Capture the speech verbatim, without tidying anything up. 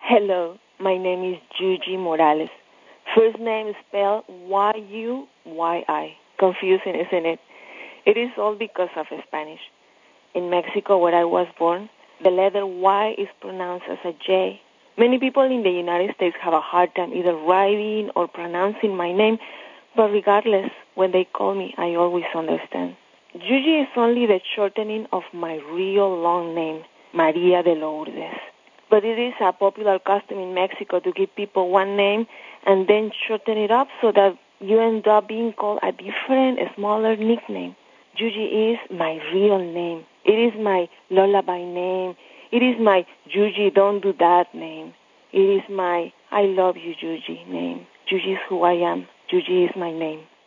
Hello, my name is Yuyi Morales. First name is spelled Y U Y I. Confusing, isn't it? It is all because of Spanish. In Mexico, where I was born, the letter Y is pronounced as a J. Many people in the United States have a hard time either writing or pronouncing my name, but regardless, when they call me, I always understand. Yuyi is only the shortening of my real long name, Maria de Lourdes. But it is a popular custom in Mexico to give people one name and then shorten it up so that you end up being called a different, smaller nickname. Yuyi is my real name. It is my lullaby name. It is my Yuyi, don't do that name. It is my I love you, Yuyi name. Yuyi is who I am. Yuyi is my name.